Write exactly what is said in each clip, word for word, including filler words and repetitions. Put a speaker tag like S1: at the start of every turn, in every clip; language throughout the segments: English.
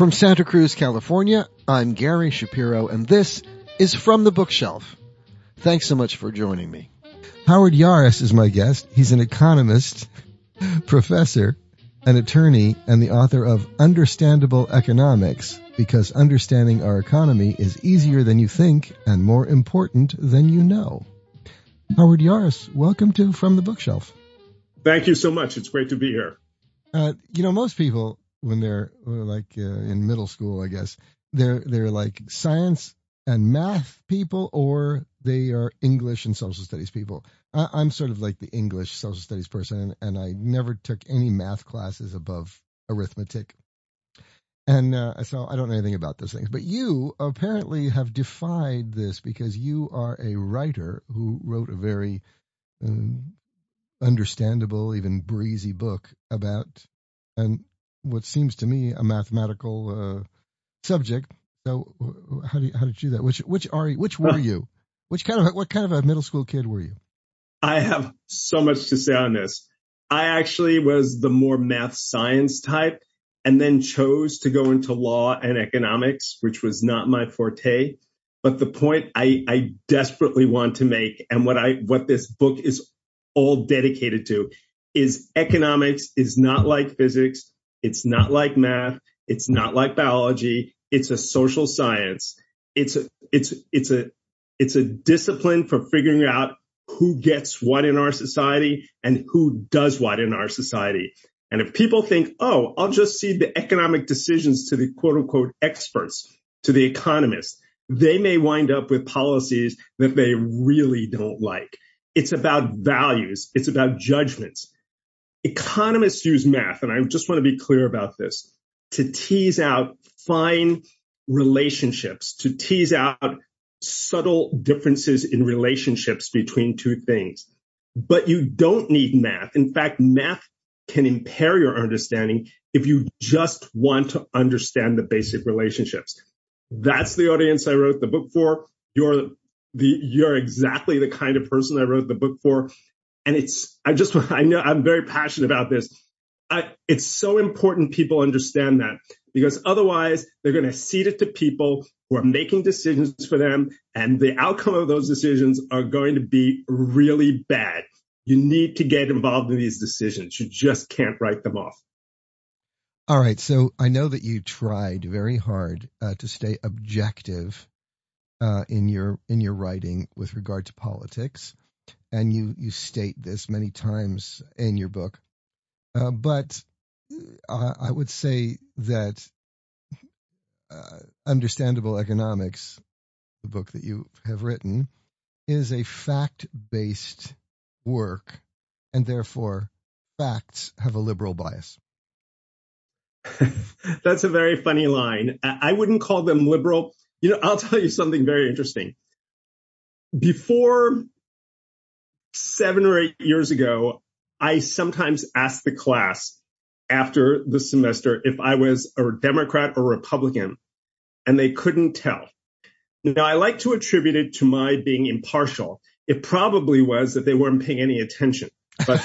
S1: From Santa Cruz, California, I'm Gary Shapiro, and this is From the Bookshelf. Thanks so much for joining me. Howard Yaris is my guest. He's an economist, professor, an attorney, and the author of Understandable Economics, because understanding our economy is easier than you think and more important than you know. Howard Yaris, welcome to From the Bookshelf.
S2: Thank you so much. It's great to be here.
S1: Uh, you know, most people, when they're like uh, in middle school, I guess, they're they're like science and math people, or they are English and social studies people. I, I'm sort of like the English social studies person, and, and I never took any math classes above arithmetic. And uh, so I don't know anything about those things. But you apparently have defied this because you are a writer who wrote a very um, understandable, even breezy book about and what seems to me a mathematical uh, subject. So how do you, how did you do that? Which which are you, which were you? Which kind of what kind of a middle school kid were you?
S2: I have so much to say on this. I actually was the more math science type, and then chose to go into law and economics, which was not my forte. But the point I, I desperately want to make, and what I what this book is all dedicated to, is economics is not like physics. It's not like math. It's not like biology. It's a social science. It's a, it's, it's a, it's a discipline for figuring out who gets what in our society and who does what in our society. And if people think, oh, I'll just cede the economic decisions to the quote unquote experts, to the economists, they may wind up with policies that they really don't like. It's about values. It's about judgments. Economists use math, and I just want to be clear about this, to tease out fine relationships, to tease out subtle differences in relationships between two things. But you don't need math. In fact, math can impair your understanding if you just want to understand the basic relationships. That's the audience I wrote the book for. You're the, you're exactly the kind of person I wrote the book for. And it's, I just, I know I'm very passionate about this. I, it's so important people understand that, because otherwise they're going to cede it to people who are making decisions for them, and the outcome of those decisions are going to be really bad. You need to get involved in these decisions. You just can't write them off.
S1: All right. So I know that you tried very hard uh, to stay objective uh, in your in your writing with regard to politics. And you, you state this many times in your book. Uh, but uh, I would say that uh, Understandable Economics, the book that you have written, is a fact-based work, and therefore facts have a liberal bias.
S2: That's a very funny line. I wouldn't call them liberal. You know, I'll tell you something very interesting. Before seven or eight years ago, I sometimes asked the class after the semester if I was a Democrat or Republican, and they couldn't tell. Now, I like to attribute it to my being impartial. It probably was that they weren't paying any attention. But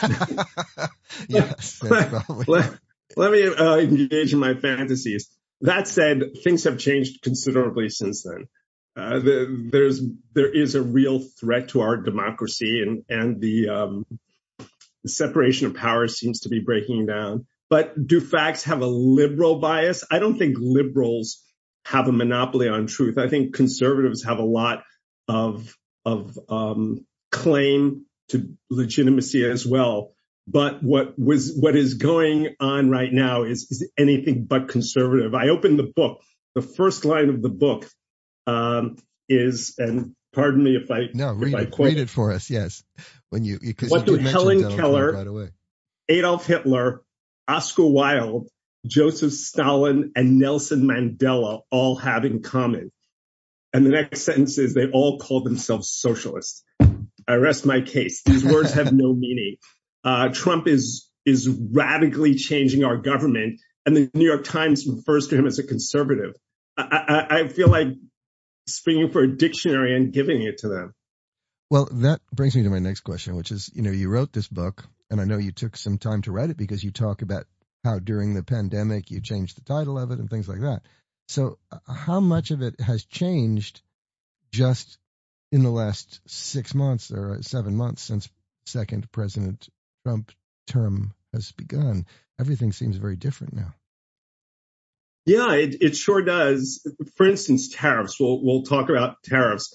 S1: yes, that's probably.
S2: let, let me uh, engage in my fantasies. That said, things have changed considerably since then. Uh, the, there's there is a real threat to our democracy, and and the, um, the separation of powers seems to be breaking down. But do facts have a liberal bias? I don't think liberals have a monopoly on truth. I think conservatives have a lot of of um, claim to legitimacy as well. But what was what is going on right now is, is anything but conservative. I opened the book. The first line of the book um, is, and pardon me if I
S1: no read
S2: if I
S1: it
S2: quote,
S1: read it for us. Yes, when you because
S2: what
S1: you
S2: do
S1: did
S2: Helen
S1: mention
S2: Keller,
S1: right away.
S2: Adolf Hitler, Oscar Wilde, Joseph Stalin, and Nelson Mandela all have in common? And the next sentence is they all call themselves socialists. I rest my case. These words have no meaning. Uh, Trump is is radically changing our government, and the New York Times refers to him as a conservative. I, I, I feel like springing for a dictionary and giving it to them.
S1: Well, that brings me to my next question, which is, you know, you wrote this book, and I know you took some time to write it because you talk about how during the pandemic you changed the title of it and things like that. So uh, how much of it has changed just in the last six months or seven months since second President Trump term has begun? Everything seems very different now.
S2: Yeah, it, it sure does. For instance, tariffs. We'll we'll talk about tariffs.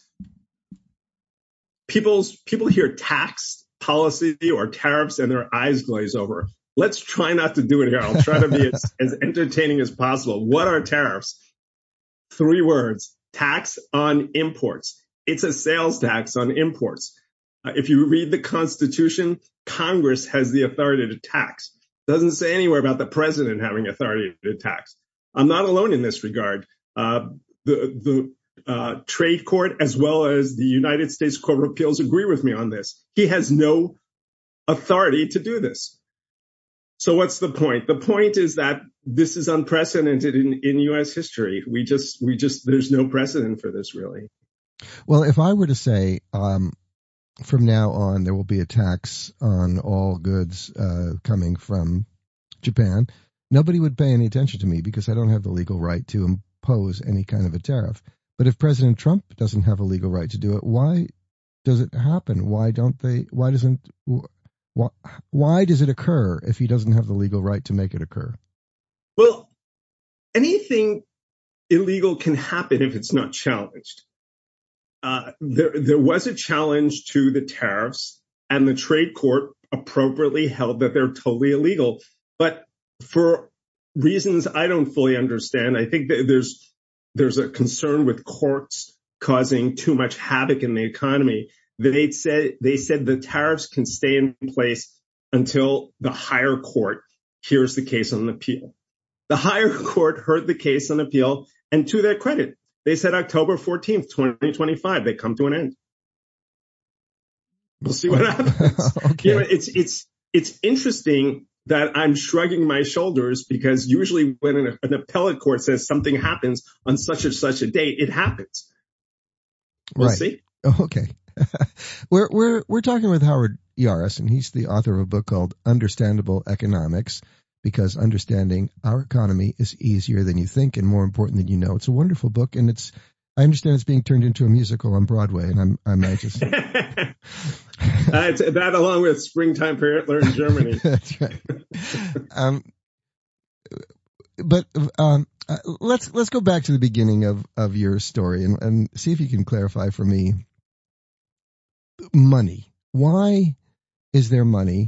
S2: People's people hear tax policy or tariffs and their eyes glaze over. Let's try not to do it here. I'll try to be as, as entertaining as possible. What are tariffs? Three words: tax on imports. It's a sales tax on imports. Uh, if you read the Constitution, Congress has the authority to tax. Doesn't say anywhere about the president having authority to tax. I'm not alone in this regard. Uh, the the uh, trade court, as well as the United States Court of Appeals, agree with me on this. He has no authority to do this. So what's the point? The point is that this is unprecedented in, in U S history. We just, we just, there's no precedent for this, really.
S1: Well, if I were to say, um, from now on, there will be a tax on all goods uh, coming from Japan, nobody would pay any attention to me because I don't have the legal right to impose any kind of a tariff. But if President Trump doesn't have a legal right to do it, why does it happen? Why don't they? Why doesn't? Why, why does it occur if he doesn't have the legal right to make it occur?
S2: Well, anything illegal can happen if it's not challenged. Uh, there, there was a challenge to the tariffs, and the trade court appropriately held that they're totally illegal. But for reasons I don't fully understand, I think that there's there's a concern with courts causing too much havoc in the economy. They said they said the tariffs can stay in place until the higher court hears the case on appeal. The higher court heard the case on appeal, and to their credit, they said October fourteenth, twenty twenty-five, they come to an end. We'll see what happens. Okay. You know, it's it's it's interesting that I'm shrugging my shoulders because usually when an, an appellate court says something happens on such and such a date, it happens. We'll
S1: right.
S2: see.
S1: Okay. we're we're we're talking with Howard Yaris, and he's the author of a book called Understandable Economics, because understanding our economy is easier than you think and more important than you know. It's a wonderful book, and it's I understand it's being turned into a musical on Broadway, and I'm I'm anxious.
S2: uh, it's, that along with Springtime for Hitler in Germany.
S1: That's right. um, but um, uh, let's let's go back to the beginning of, of your story and, and see if you can clarify for me. Money. Why is there money?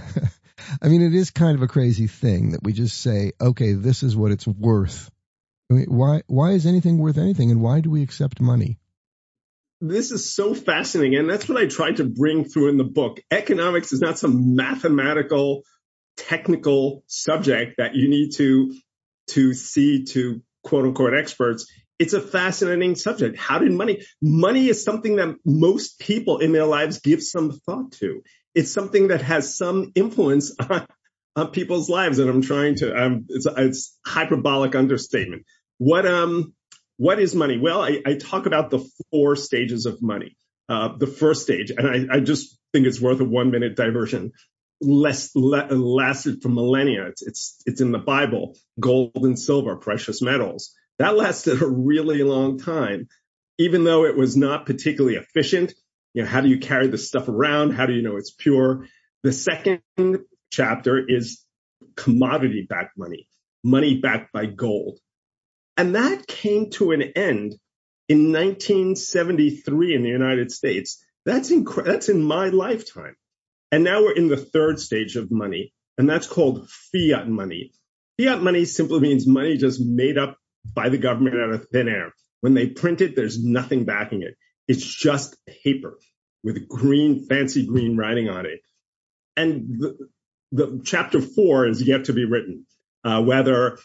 S1: I mean, it is kind of a crazy thing that we just say, okay, this is what it's worth. I mean, why why is anything worth anything, and why do we accept money?
S2: This is so fascinating, and that's what I tried to bring through in the book. Economics is not some mathematical, technical subject that you need to to see to quote unquote experts. It's a fascinating subject. How did money? Money is something that most people in their lives give some thought to. It's something that has some influence on, on people's lives, and I'm trying to. Um, it's, it's hyperbolic understatement. What um what is money? Well, I, I talk about the four stages of money. Uh, the first stage, and I, I just think it's worth a one minute diversion. Less le, lasted for millennia. It's it's it's in the Bible. Gold and silver, precious metals. That lasted a really long time, even though it was not particularly efficient. You know, how do you carry this stuff around? How do you know it's pure? The second chapter is commodity-backed money, money backed by gold. And that came to an end in nineteen seventy-three in the United States. That's inc- that's in my lifetime. And now we're in the third stage of money, and that's called fiat money. Fiat money simply means money just made up by the government out of thin air. When they print it, there's nothing backing it. It's just paper with green, fancy green writing on it. And the, the chapter four is yet to be written, uh, whether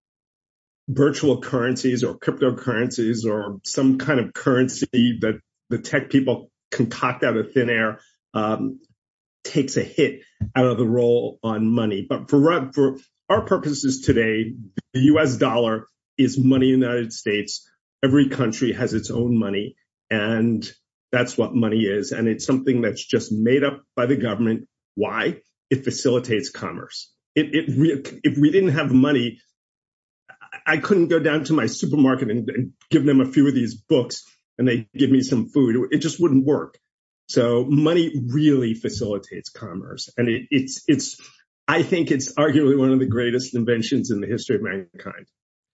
S2: virtual currencies or cryptocurrencies or some kind of currency that the tech people concoct out of thin air um, takes a hit out of the roll on money. But for, for our purposes today, the U S dollar is money in the United States. Every country has its own money, and that's what money is. And it's something that's just made up by the government. Why? It facilitates commerce. It, it re- if we didn't have money, I couldn't go down to my supermarket and, and give them a few of these books and they give me some food. It just wouldn't work. So money really facilitates commerce. And it, it's, it's, I think it's arguably one of the greatest inventions in the history of mankind.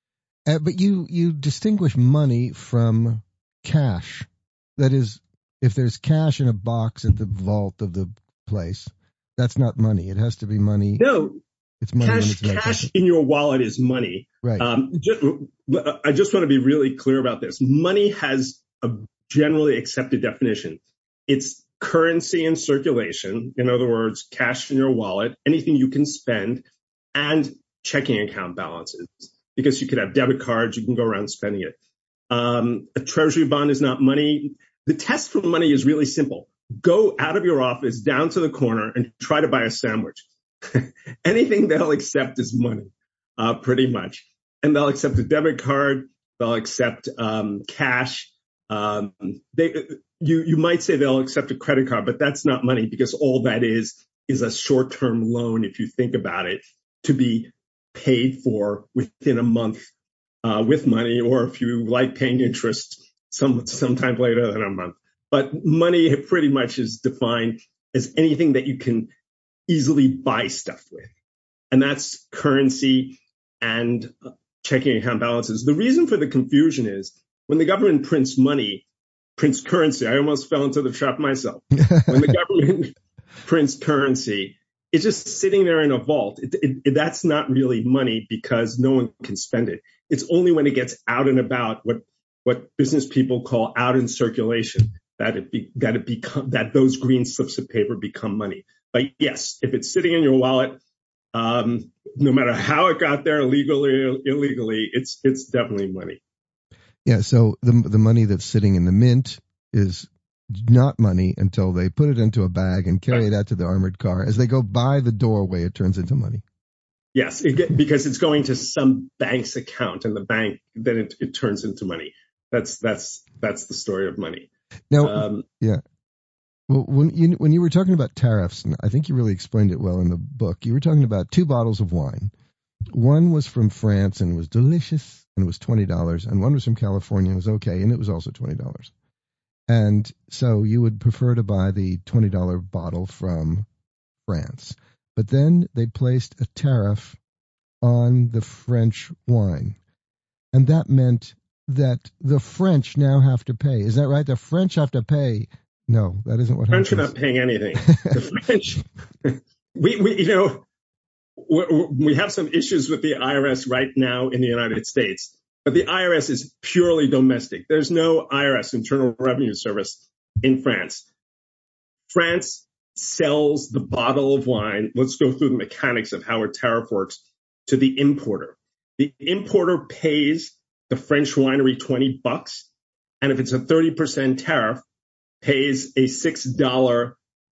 S1: Uh, but you, you distinguish money from cash. That is, if there's cash in a box at the vault of the place, that's not money. It has to be money.
S2: No.
S1: It's money
S2: cash,
S1: when it's
S2: cash in your wallet is money.
S1: Right.
S2: Um, just, I just want to be really clear about this. Money has a generally accepted definition. It's currency in circulation. In other words, cash in your wallet, anything you can spend, and checking account balances. Because you could have debit cards, you can go around spending it. Um, a treasury bond is not money. The test for money is really simple. Go out of your office down to the corner and try to buy a sandwich. Anything they'll accept is money, uh, pretty much. And they'll accept a debit card. They'll accept um, cash. Um, they, you, you might say they'll accept a credit card, but that's not money because all that is is a short-term loan, if you think about it, to be paid for within a month uh, with money, or if you like paying interest, some sometime later than a month. But money pretty much is defined as anything that you can easily buy stuff with. And that's currency and checking account balances. The reason for the confusion is when the government prints money, prints currency, I almost fell into the trap myself. When the government prints currency, it's just sitting there in a vault. It, it, it, that's not really money because no one can spend it. It's only when it gets out and about, what what business people call out in circulation, that it be, that it become that those green slips of paper become money. But yes, if it's sitting in your wallet, um, no matter how it got there, legally or illegally, it's it's definitely money.
S1: Yeah. So the the money that's sitting in the mint is not money until they put it into a bag and carry it out to the armored car. As they go by the doorway, it turns into money.
S2: Yes, it get, because it's going to some bank's account, and the bank then it, it turns into money. That's that's that's the story of money.
S1: Now,
S2: um,
S1: yeah. Well, when you when you were talking about tariffs, and I think you really explained it well in the book, you were talking about two bottles of wine. One was from France and was delicious and it was twenty dollars, and one was from California and was okay and it was also twenty dollars. And so you would prefer to buy the twenty dollars bottle from France. But then they placed a tariff on the French wine. And that meant that the French now have to pay. Is that right? The French have to pay. No, that isn't what
S2: French
S1: happens.
S2: are not paying anything. The French, we, we, you know, we, we have some issues with the I R S right now in the United States, but the I R S is purely domestic. There's no I R S, Internal Revenue Service, in France. France sells the bottle of wine. Let's go through the mechanics of how a tariff works to the importer. The importer pays the French winery twenty bucks. And if it's a thirty percent tariff, pays a six dollars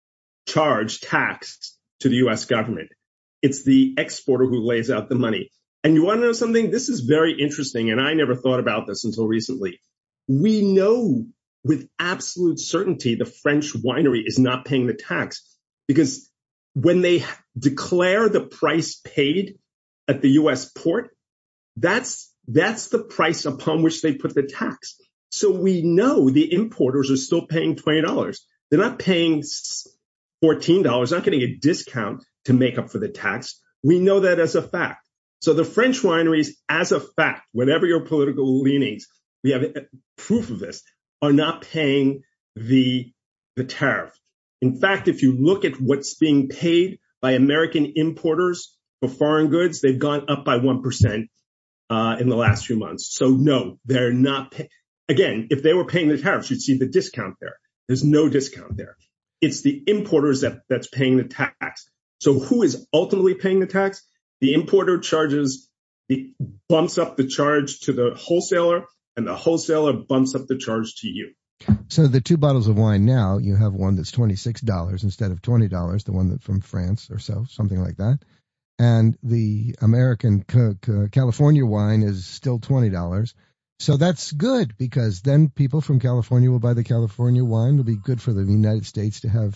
S2: charge tax to the U S government. It's the exporter who lays out the money. And you want to know something? This is very interesting, and I never thought about this until recently. We know with absolute certainty the French winery is not paying the tax, because when they declare the price paid at the U S port, that's that's the price upon which they put the tax. So we know the importers are still paying twenty dollars. They're not paying fourteen dollars, not getting a discount to make up for the tax. We know that as a fact. So the French wineries, as a fact, whatever your political leanings, we have proof of this, are not paying the, the tariff. In fact, if you look at what's being paid by American importers for foreign goods, they've gone up by one percent uh, in the last few months. So no, they're not paying. Again, if they were paying the tariffs, you'd see the discount there. There's no discount there. It's the importers that, that's paying the tax. So who is ultimately paying the tax? The importer charges, the, bumps up the charge to the wholesaler, and the wholesaler bumps up the charge to you.
S1: So the two bottles of wine now, you have one that's twenty-six dollars instead of twenty dollars, the one that from France or so, something like that. And the American ca- ca- California wine is still twenty dollars. So that's good, because then people from California will buy the California wine. It'll be good for the United States to have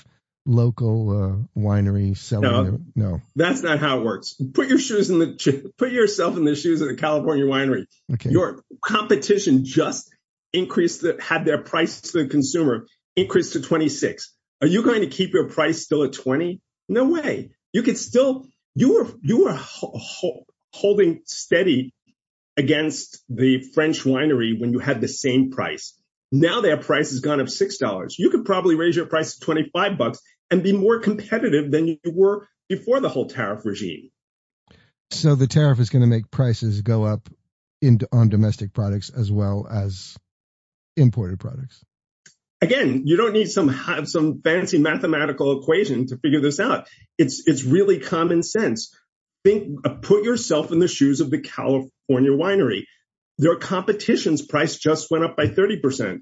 S1: local uh, winery selling
S2: No,
S1: their, no.
S2: That's not how it works. Put your shoes in the put yourself in the shoes of the California winery.
S1: Okay.
S2: Your competition just increased the, had their price to the consumer increased to twenty-six. Are you going to keep your price still at twenty? No way. You could still you were you were ho- ho- holding steady against the French winery when you had the same price. Now their price has gone up six dollars. You could probably raise your price to twenty-five bucks and be more competitive than you were before the whole tariff regime.
S1: So the tariff is going to make prices go up in, on domestic products as well as imported products.
S2: Again, you don't need some some fancy mathematical equation to figure this out. It's it's really common sense. Think, put yourself in the shoes of the California winery. Their competition's price just went up by thirty percent.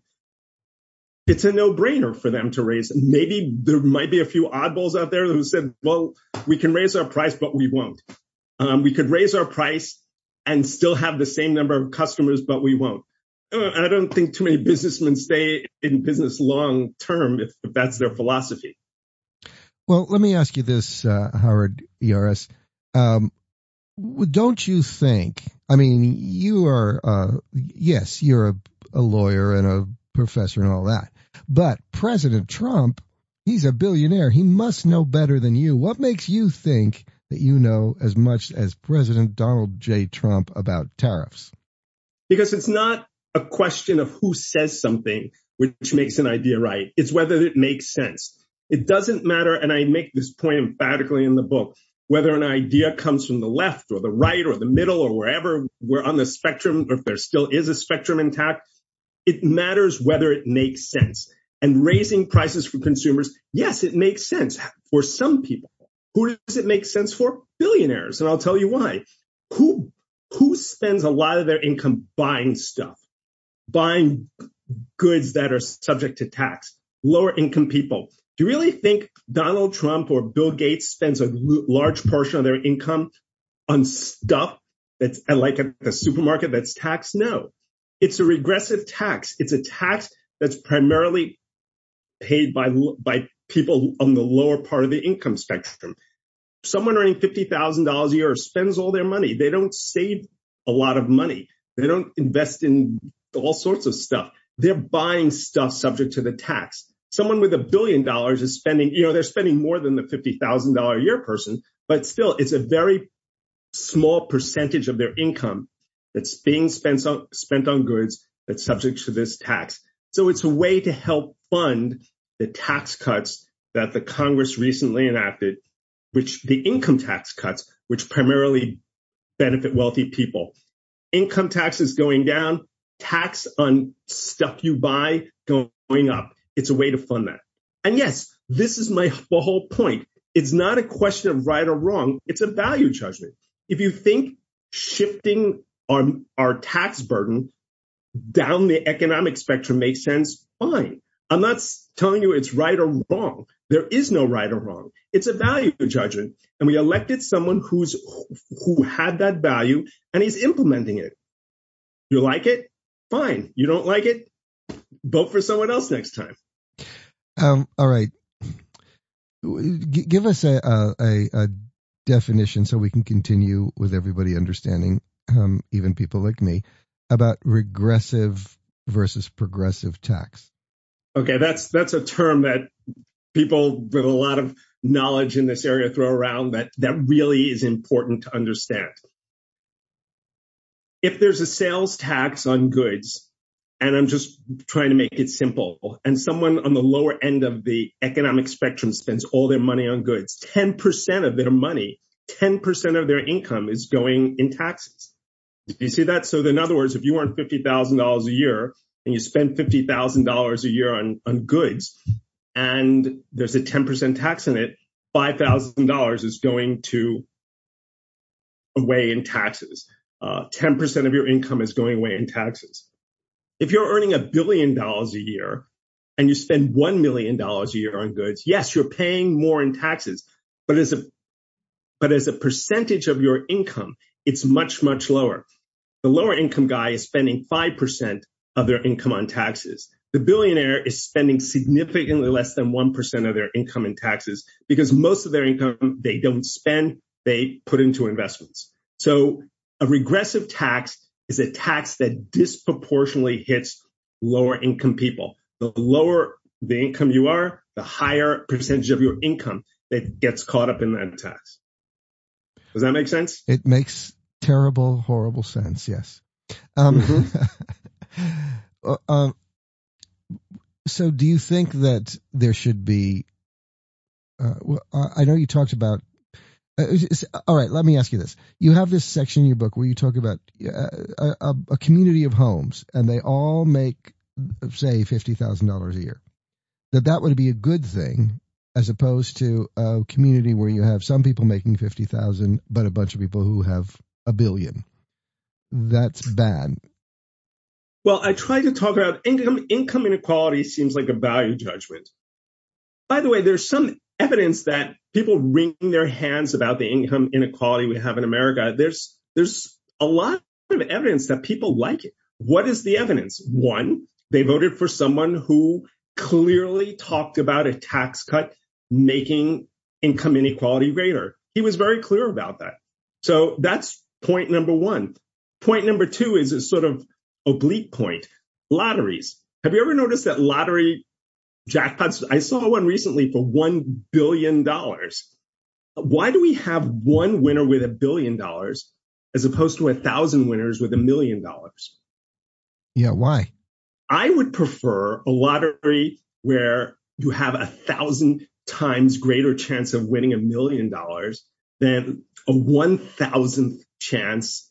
S2: It's a no-brainer for them to raise. Maybe there might be a few oddballs out there who said, well, we can raise our price, but we won't. Um, we could raise our price and still have the same number of customers, but we won't. I don't think too many businessmen stay in business long term if, if that's their philosophy.
S1: Well, let me ask you this, uh, Howard E R S. Um, don't you think, I mean, you are, uh, yes, you're a, a lawyer and a professor and all that, but President Trump, he's a billionaire. He must know better than you. What makes you think that you know as much as President Donald J. Trump about tariffs?
S2: Because it's not a question of who says something which makes an idea right. It's whether it makes sense. It doesn't matter, and I make this point emphatically in the book, whether an idea comes from the left or the right or the middle or wherever we're on the spectrum, or if there still is a spectrum intact, it matters whether it makes sense. And raising prices for consumers, yes, it makes sense for some people. Who does it make sense for? Billionaires, and I'll tell you why. Who who spends a lot of their income buying stuff, buying goods that are subject to tax? Lower income people. Do you really think Donald Trump or Bill Gates spends a large portion of their income on stuff that's like at the supermarket that's taxed? No. It's a regressive tax. It's a tax that's primarily paid by, by people on the lower part of the income spectrum. Someone earning fifty thousand dollars a year spends all their money. They don't save a lot of money. They don't invest in all sorts of stuff. They're buying stuff subject to the tax. Someone with a billion dollars is spending, you know, they're spending more than the fifty thousand dollars a year person, but still it's a very small percentage of their income that's being spent on, spent on goods that's subject to this tax. So it's a way to help fund the tax cuts that the Congress recently enacted, which the income tax cuts, which primarily benefit wealthy people. Income taxes going down, tax on stuff you buy going up. It's a way to fund that. And yes, this is my the whole point. It's not a question of right or wrong. It's a value judgment. If you think shifting our, our tax burden down the economic spectrum makes sense, fine. I'm not telling you it's right or wrong. There is no right or wrong. It's a value judgment. And we elected someone who's who had that value, and he's implementing it. You like it? Fine. You don't like it? Vote for someone else next time.
S1: Um, all right. G- give us a, a, a definition so we can continue with everybody understanding, um, even people like me, about regressive versus progressive tax.
S2: Okay, that's that's a term that people with a lot of knowledge in this area throw around that, that really is important to understand. If there's a sales tax on goods, and I'm just trying to make it simple, and someone on the lower end of the economic spectrum spends all their money on goods, ten percent of their money, ten percent of their income is going in taxes. Do you see that? So in other words, if you earn fifty thousand dollars a year and you spend fifty thousand dollars a year on, on goods, and there's a ten percent tax in it, five thousand dollars is going to away in taxes. Uh, ten percent of your income is going away in taxes. If you're earning a billion dollars a year and you spend one million dollars a year on goods, yes, you're paying more in taxes, but as a, but as a percentage of your income, it's much, much lower. The lower income guy is spending five percent of their income on taxes. the billionaire is spending significantly less than one percent of their income in taxes because most of their income they don't spend, they put into investments. So a regressive tax is a tax that disproportionately hits lower income people. The lower the income you are, the higher percentage of your income that gets caught up in that tax. Does that make sense?
S1: It makes terrible, horrible sense, yes. Um, mm-hmm. uh, um, so do you think that there should be, uh, well, I know you talked about, uh, all right, let me ask you this. You have this section in your book where you talk about uh, a, a community of homes, and they all make, say, fifty thousand dollars a year. That that would be a good thing, as opposed to a community where you have some people making fifty thousand, but a bunch of people who have a billion. That's bad.
S2: Well, I try to talk about income. Income inequality seems like a value judgment. By the way, there's some evidence that people wring their hands about the income inequality we have in America. There's there's a lot of evidence that people like it. What is the evidence? One, they voted for someone who clearly talked about a tax cut making income inequality greater. He was very clear about that. So that's point number one. Point number two is a sort of oblique point. Lotteries. Have you ever noticed that lottery jackpots? I saw one recently for one billion dollars. Why do we have one winner with a billion dollars as opposed to a thousand winners with a million dollars?
S1: Yeah, why?
S2: I would prefer a lottery where you have a thousand times greater chance of winning a million dollars than a one thousandth chance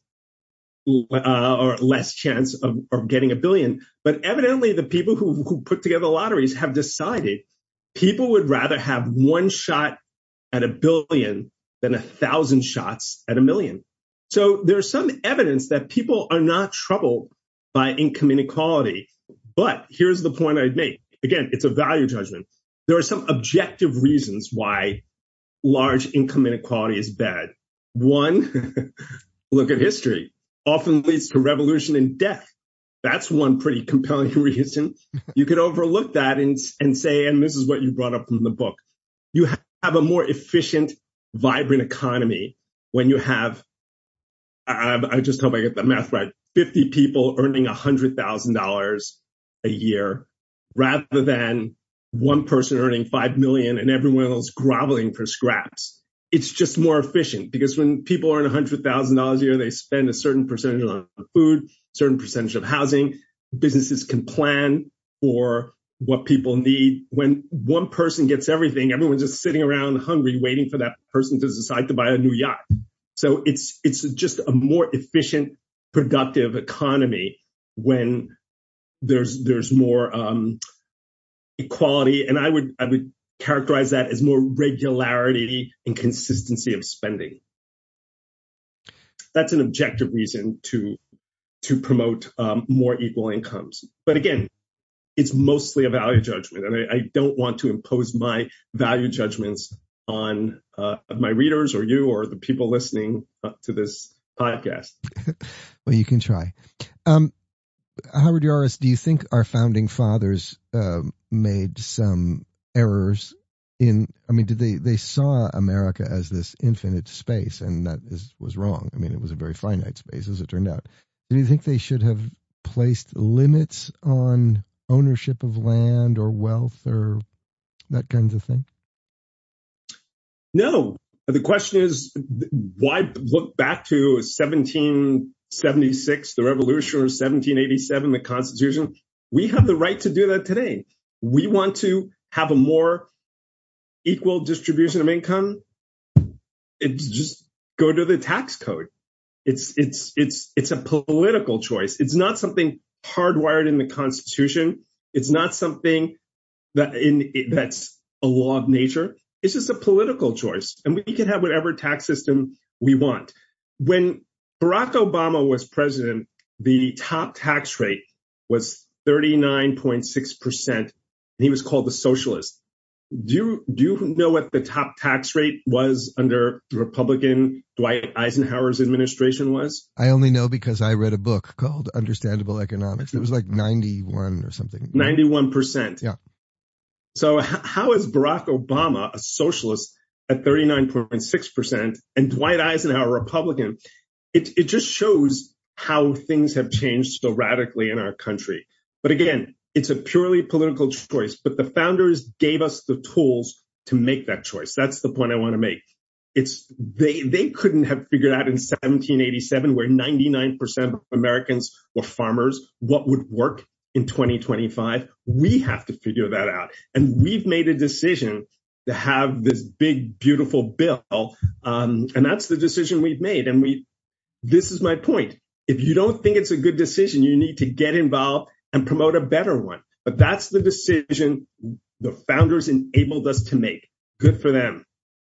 S2: uh, or less chance of, of getting a billion. But evidently, the people who, who put together lotteries have decided people would rather have one shot at a billion than a thousand shots at a million. So there's some evidence that people are not troubled by income inequality. But here's the point I'd make. Again, it's a value judgment. There are some objective reasons why large income inequality is bad. One, look at history. Often leads to revolution and death. That's one pretty compelling reason. You could overlook that and, and say, and this is what you brought up from the book, you have a more efficient, vibrant economy when you have, I, I just hope I get the math right, fifty people earning one hundred thousand dollars a year rather than one person earning five million dollars and everyone else groveling for scraps. It's just more efficient because when people earn one hundred thousand dollars a year, they spend a certain percentage on food, certain percentage of housing. Businesses can plan for what people need. When one person gets everything, everyone's just sitting around hungry, waiting for that person to decide to buy a new yacht. So it's it's just a more efficient, productive economy when there's there's more um, equality, and I would I would characterize that as more regularity and consistency of spending. That's an objective reason to to promote um, more equal incomes. But again, it's mostly a value judgment, and I, I don't want to impose my value judgments on uh, my readers or you or the people listening uh, to this podcast.
S1: Well, you can try. Um, Howard Yaros, do you think our founding fathers uh, made some errors in, I mean, did they, they saw America as this infinite space, and that is, was wrong. I mean, it was a very finite space, as it turned out. Do you think they should have placed limits on ownership of land or wealth or that kind of thing?
S2: No. The question is, why look back to seventeen seventy-six, the revolution, or seventeen eighty-seven, the Constitution? We have the right to do that today. We want to have a more equal distribution of income. It's just go to the tax code. It's it's it's it's a political choice. It's not something hardwired in the Constitution. It's not something that in that's a law of nature. It's just a political choice, and we can have whatever tax system we want. When Barack Obama was president, the top tax rate was thirty-nine point six percent, and he was called the socialist. Do you, do you know what the top tax rate was under Republican Dwight Eisenhower's administration was?
S1: I only know because I read a book called Understandable Economics. It was like ninety-one or something.
S2: ninety-one percent.
S1: Yeah.
S2: So h- how is Barack Obama, a socialist, at thirty-nine point six percent, and Dwight Eisenhower, a Republican? It, it just shows how things have changed so radically in our country. But again, it's a purely political choice, but the founders gave us the tools to make that choice. That's the point I want to make. It's they they couldn't have figured out in seventeen eighty-seven, where ninety-nine percent of Americans were farmers, what would work in twenty twenty-five. We have to figure that out. And we've made a decision to have this big, beautiful bill. Um, and that's the decision we've made. And we this is my point. If you don't think it's a good decision, you need to get involved and promote a better one. But that's the decision the founders enabled us to make. Good for them.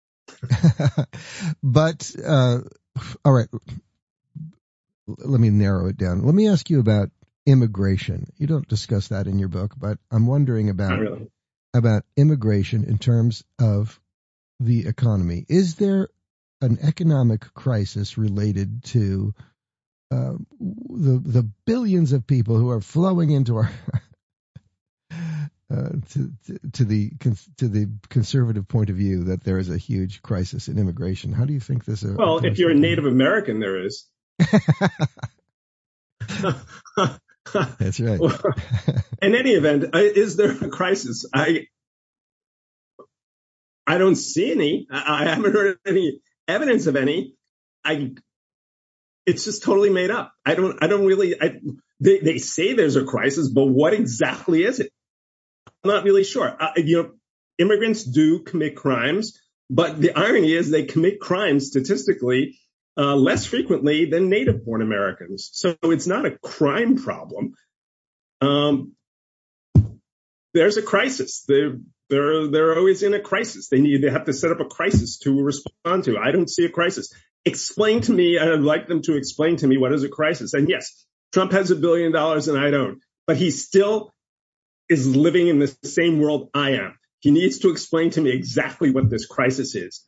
S1: But, uh, all right, let me narrow it down. Let me ask you about immigration. You don't discuss that in your book, but I'm wondering about,
S2: really. about
S1: immigration in terms of the economy. Is there an economic crisis related to Uh, the the billions of people who are flowing into our uh, to, to to the to the conservative point of view that there is a huge crisis in immigration? How do you think this? Uh,
S2: well, if you're a Native American, there is.
S1: That's right.
S2: In any event, is there a crisis? I I don't see any. I, I haven't heard any evidence of any. I. It's just totally made up. I don't, I don't really, I, they, they say there's a crisis, but what exactly is it? I'm not really sure. Uh, you know, immigrants do commit crimes, but the irony is they commit crimes statistically uh, less frequently than native born Americans. So it's not a crime problem. Um, there's a crisis. They're, they're, they're always in a crisis. They need, they have to set up a crisis to respond to. I don't see a crisis. Explain to me, and I'd like them to explain to me what is a crisis. And yes, Trump has a billion dollars and I don't, but he still is living in the same world I am. He needs to explain to me exactly what this crisis is.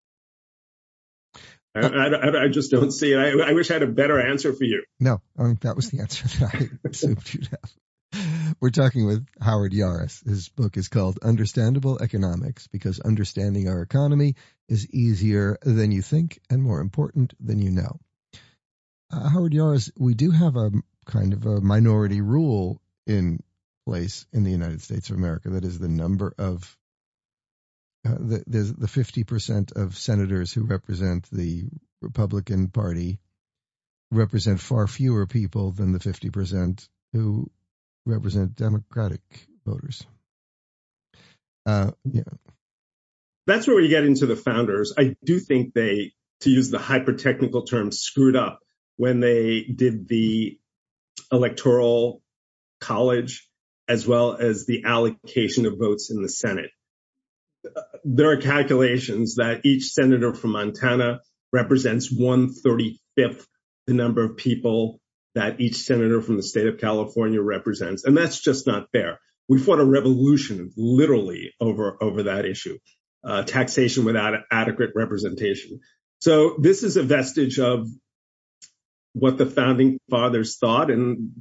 S2: I, I, I just don't see it. I, I wish I had a better answer for you.
S1: No, I mean, that was the answer that I assumed you'd have. We're talking with Howard Yaris. His book is called Understandable Economics, because understanding our economy is easier than you think and more important than you know. Uh, Howard Yaris, we do have a kind of a minority rule in place in the United States of America. That is the number of uh, the, there's the fifty percent of senators who represent the Republican Party represent far fewer people than the fifty percent who represent Democratic voters. Uh, yeah.
S2: That's where we get into the founders. I do think they, to use the hyper-technical term, screwed up when they did the electoral college as well as the allocation of votes in the Senate. There are calculations that each senator from Montana represents one thirty-fifth the number of people that each senator from the state of California represents. And that's just not fair. We fought a revolution literally over, over that issue, uh, taxation without adequate representation. So this is a vestige of what the founding fathers thought. And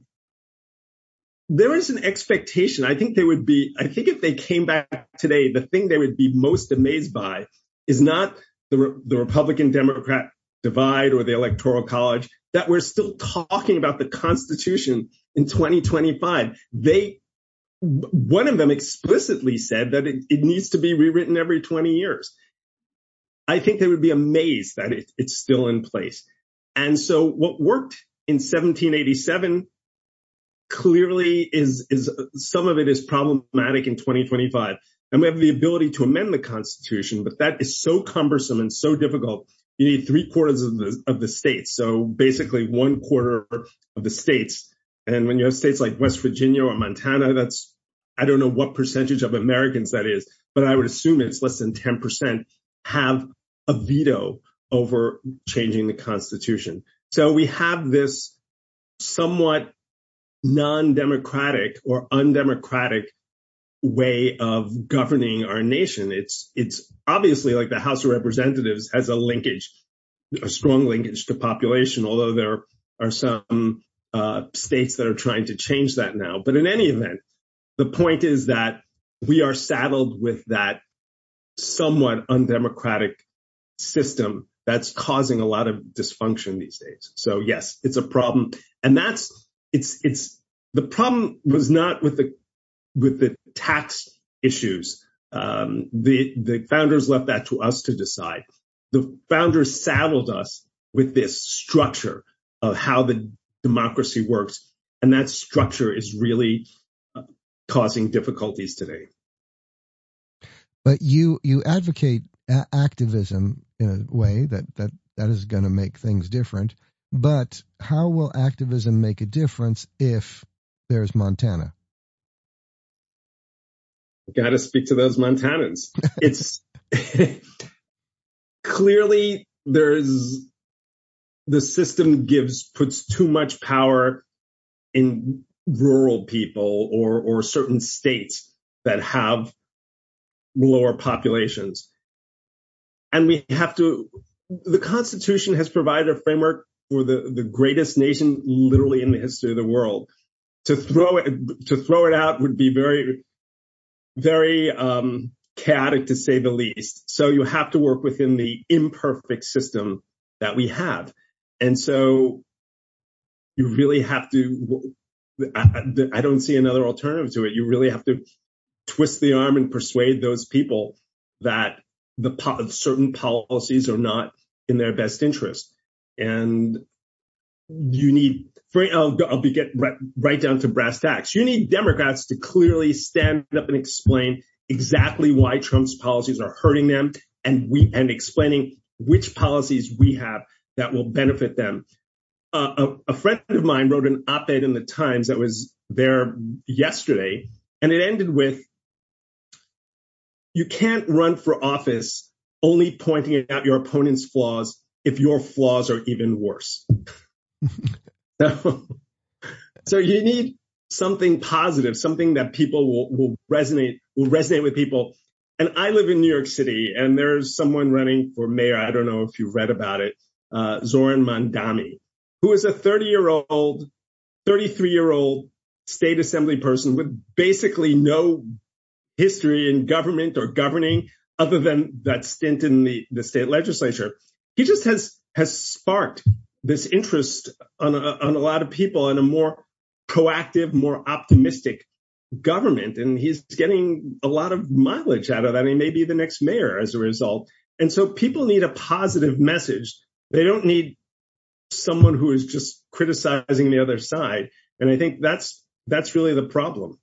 S2: there is an expectation. I think they would be, I think if they came back today, the thing they would be most amazed by is not the, the Republican Democrat divide or the electoral college, that we're still talking about the Constitution in twenty twenty-five. They, one of them explicitly said that it, it needs to be rewritten every twenty years. I think they would be amazed that it, it's still in place. And so what worked in seventeen eighty-seven clearly is, is some of it is problematic in twenty twenty-five. And we have the ability to amend the Constitution, but that is so cumbersome and so difficult. You need three quarters of the, of the states. So basically one quarter of the states. And when you have states like West Virginia or Montana, that's, I don't know what percentage of Americans that is, but I would assume it's less than ten percent have a veto over changing the Constitution. So we have this somewhat non-democratic or undemocratic way of governing our nation. It's, it's obviously like the House of Representatives has a linkage, a strong linkage to population, although there are some uh, states that are trying to change that now. But in any event, the point is that we are saddled with that somewhat undemocratic system that's causing a lot of dysfunction these days. So yes, it's a problem. And that's, it's, it's, the problem was not with the, with the tax issues. Um, the, the founders left that to us to decide. The founders saddled us with this structure of how the democracy works. And that structure is really uh, causing difficulties today.
S1: But you, you advocate a- activism in a way that, that, that is going to make things different. But how will activism make a difference if there's Montana?
S2: Got to speak to those Montanans. It's clearly there's the system gives puts too much power in rural people or or certain states that have lower populations. And we have to, the Constitution has provided a framework for the, the greatest nation literally in the history of the world. To throw it, to throw it out would be very, very um, chaotic to say the least. So you have to work within the imperfect system that we have. And so you really have to, I, I don't see another alternative to it. You really have to twist the arm and persuade those people that the certain policies are not in their best interest. And you need, I'll, I'll be get right, right down to brass tacks. You need Democrats to clearly stand up and explain exactly why Trump's policies are hurting them, and we and explaining which policies we have that will benefit them. Uh, a, a friend of mine wrote an op-ed in the Times that was there yesterday, and it ended with, you can't run for office only pointing out your opponent's flaws if your flaws are even worse. so, so you need something positive, something that people will, will resonate, will resonate with people. And I live in New York City, and there's someone running for mayor. I don't know if you've read about it, uh, Zoran Mandami, who is a thirty-year-old, thirty-three-year-old state assembly person with basically no history in government or governing other than that stint in the, the state legislature. He just has, has sparked this interest on a, on a lot of people in a more proactive, more optimistic government. And he's getting a lot of mileage out of that. He may be the next mayor as a result. And so people need a positive message. They don't need someone who is just criticizing the other side. And I think that's, that's really the problem.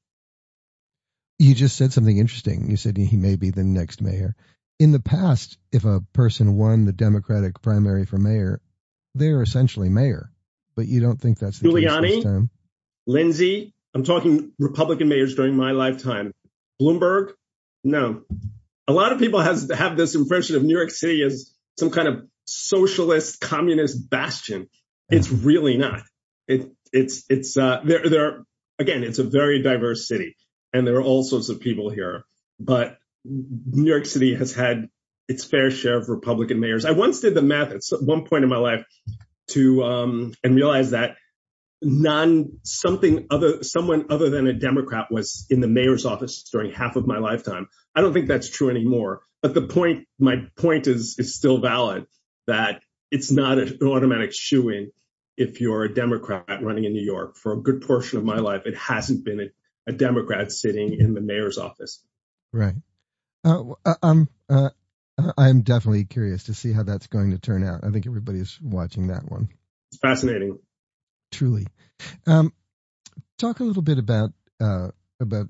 S1: You just said something interesting. You said he may be the next mayor. In the past, if a person won the Democratic primary for mayor, they're essentially mayor. But you don't think that's the
S2: Giuliani,
S1: case this time?
S2: Lindsay, I'm talking Republican mayors during my lifetime. Bloomberg, no. A lot of people has, have this impression of New York City as some kind of socialist, communist bastion. It's really not. It, it's, it's, uh, there, there, again, it's a very diverse city, and there are all sorts of people here. But New York City has had its fair share of Republican mayors. I once did the math at one point in my life to, um, and realized that non something other, someone other than a Democrat was in the mayor's office during half of my lifetime. I don't think that's true anymore. But the point, my point is, is still valid, that it's not an automatic shoo-in if you're a Democrat running in New York. For a good portion of my life, it hasn't been a, a Democrat sitting in the mayor's office.
S1: Right. Uh, I'm, uh, I'm definitely curious to see how that's going to turn out. I think everybody's watching that one.
S2: It's fascinating.
S1: Truly. Um, talk a little bit about, uh, about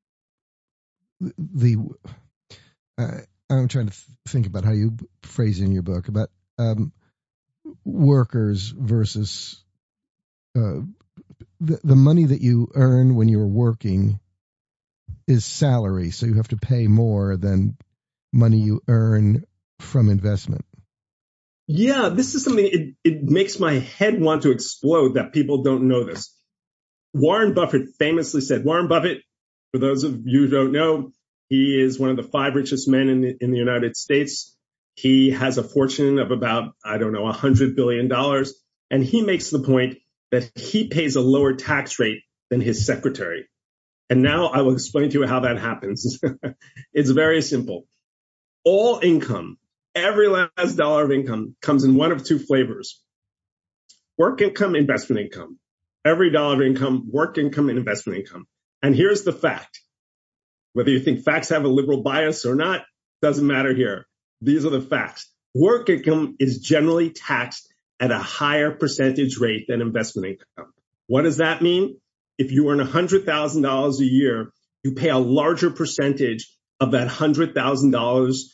S1: the, uh, I'm trying to th- think about how you phrase it in your book about, um, workers versus, uh, the, the money that you earn when you're working is salary. So you have to pay more than money you earn from investment.
S2: Yeah, this is something, it, it makes my head want to explode that people don't know this. Warren Buffett famously said, Warren Buffett For those of you who don't know, he is one of the five richest men in the, in the United States. He has a fortune of about, I don't know, one hundred billion dollars. And he makes the point that he pays a lower tax rate than his secretary. And now I will explain to you how that happens. It's very simple. All income, every last dollar of income comes in one of two flavors. Work income, investment income. Every dollar of income, work income, and investment income. And here's the fact. Whether you think facts have a liberal bias or not, doesn't matter here. These are the facts. Work income is generally taxed at a higher percentage rate than investment income. What does that mean? If you earn one hundred thousand dollars a year, you pay a larger percentage of that one hundred thousand dollars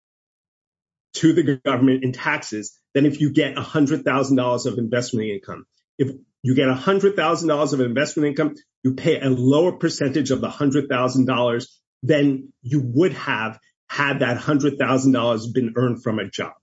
S2: to the government in taxes than if you get one hundred thousand dollars of investment income. If you get one hundred thousand dollars of investment income, you pay a lower percentage of the one hundred thousand dollars than you would have had that one hundred thousand dollars been earned from a job.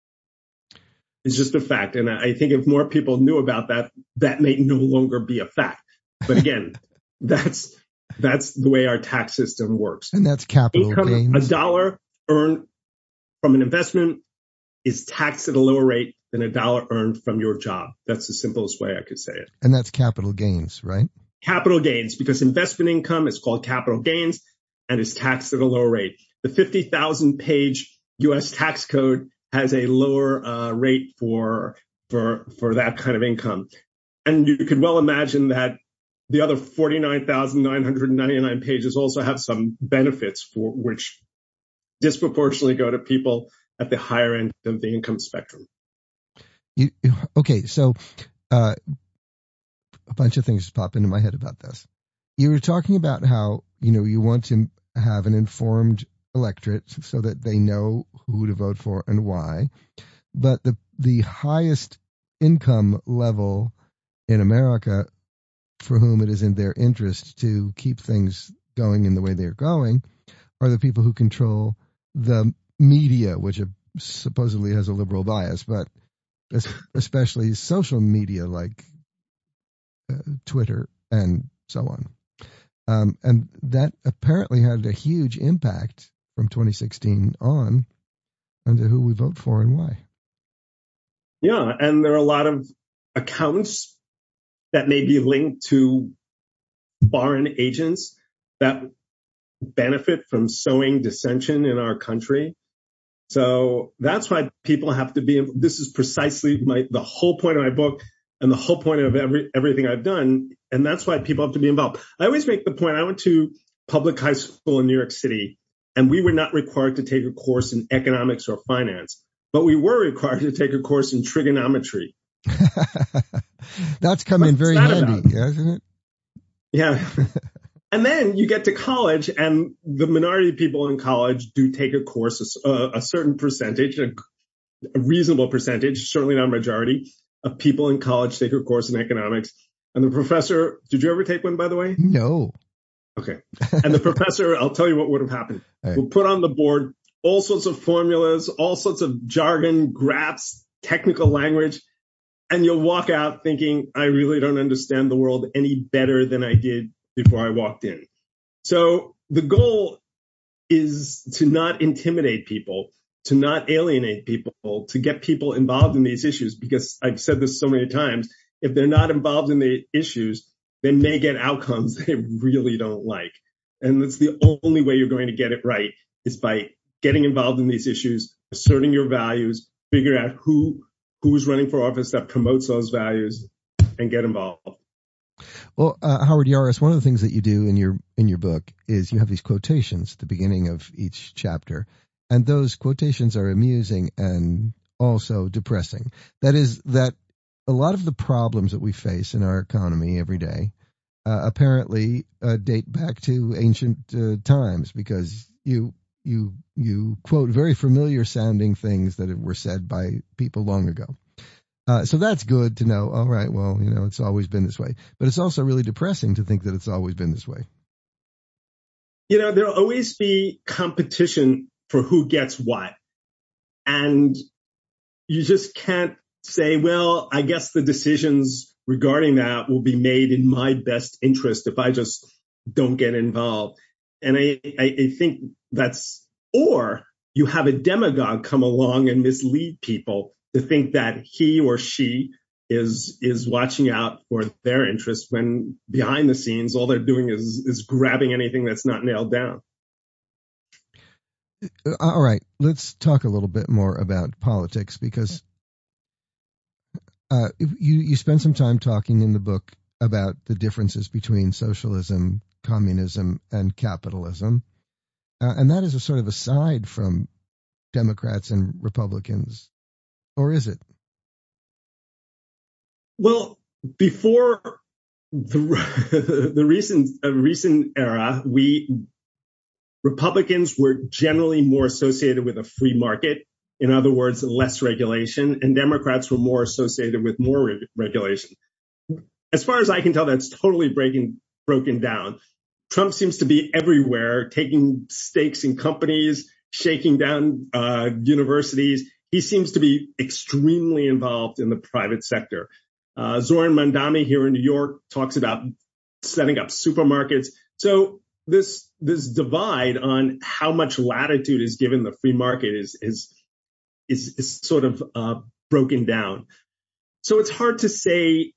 S2: It's just a fact. And I think if more people knew about that, that may no longer be a fact. But again, that's that's the way our tax system works.
S1: And that's capital
S2: Income,
S1: gains.
S2: A dollar earned from an investment is taxed at a lower rate than a dollar earned from your job. That's the simplest way I could say it.
S1: And that's capital gains, right?
S2: Capital gains, because investment income is called capital gains and is taxed at a lower rate. The fifty thousand page U S tax code has a lower uh, rate for for for that kind of income. And you could well imagine that the other forty-nine thousand nine hundred ninety-nine pages also have some benefits for which disproportionately go to people at the higher end of the income spectrum.
S1: You, okay, so uh, a bunch of things pop into my head about this. You were talking about how, you know, you want to have an informed electorate so that they know who to vote for and why. But the the highest income level in America, for whom it is in their interest to keep things going in the way they're going, are the people who control the media, which supposedly has a liberal bias, but especially social media like uh, Twitter and so on. Um, and that apparently had a huge impact from twenty sixteen on into who we vote for and why.
S2: Yeah, and there are a lot of accounts that may be linked to foreign agents that benefit from sowing dissension in our country. So that's why people have to be, this is precisely my, the whole point of my book and the whole point of every, everything I've done. And that's why people have to be involved. I always make the point, I went to public high school in New York City, and we were not required to take a course in economics or finance, but we were required to take a course in trigonometry.
S1: That's come
S2: What's
S1: in very handy, hasn't it?
S2: Yeah. And then you get to college, and the minority of people in college do take a course, a, a certain percentage, a, a reasonable percentage, certainly not a majority, of people in college take a course in economics. And the professor, did you ever take one, by the way?
S1: No.
S2: Okay. And the professor, I'll tell you what would have happened. Right. Will put on the board all sorts of formulas, all sorts of jargon, graphs, technical language, and you'll walk out thinking, I really don't understand the world any better than I did before I walked in. So the goal is to not intimidate people, to not alienate people, to get people involved in these issues, because I've said this so many times, if they're not involved in the issues, they may get outcomes they really don't like. And that's the only way you're going to get it right, is by getting involved in these issues, asserting your values, figure out who who's running for office that promotes those values, and get involved.
S1: Well, uh, Howard Yaris, one of the things that you do in your in your book is you have these quotations at the beginning of each chapter, and those quotations are amusing and also depressing. That is, that a lot of the problems that we face in our economy every day uh, apparently uh, date back to ancient uh, times, because you you you quote very familiar sounding things that were said by people long ago. Uh, so that's good to know. All right, well, you know, it's always been this way. But it's also really depressing to think that it's always been this way.
S2: You know, there'll always be competition for who gets what. And you just can't say, well, I guess the decisions regarding that will be made in my best interest if I just don't get involved. And I, I, I think that's, or you have a demagogue come along and mislead people to think that he or she is is watching out for their interest when behind the scenes all they're doing is is grabbing anything that's not nailed down.
S1: All right, let's talk a little bit more about politics, because uh, you you spend some time talking in the book about the differences between socialism, communism, and capitalism, uh, and that is a sort of aside from Democrats and Republicans, or is it?
S2: Well, before the the recent uh, recent era, we Republicans were generally more associated with a free market. In other words, less regulation, and Democrats were more associated with more re- regulation. As far as I can tell, that's totally breaking broken down. Trump seems to be everywhere, taking stakes in companies, shaking down uh, universities. He seems to be extremely involved in the private sector. Uh, Zoran Mandami here in New York talks about setting up supermarkets. So this this divide on how much latitude is given the free market is is is, is sort of uh, broken down. So it's hard to say.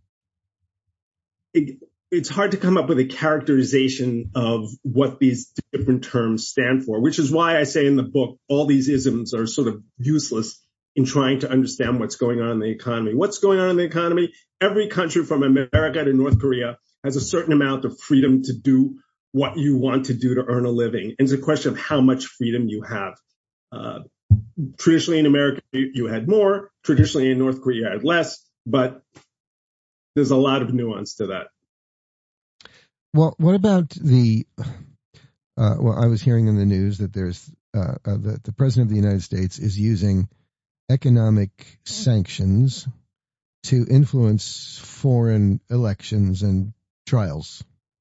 S2: It, it's hard to come up with a characterization of what these different terms stand for, which is why I say in the book all these isms are sort of useless in trying to understand what's going on in the economy. What's going on in the economy? Every country from America to North Korea has a certain amount of freedom to do what you want to do to earn a living. And it's a question of how much freedom you have. Uh, traditionally in America, you, you had more. Traditionally in North Korea, you had less. But there's a lot of nuance to that.
S1: Well, what about the, uh, well, I was hearing in the news that there's, uh, uh, that the President of the United States is using economic sanctions to influence foreign elections and trials.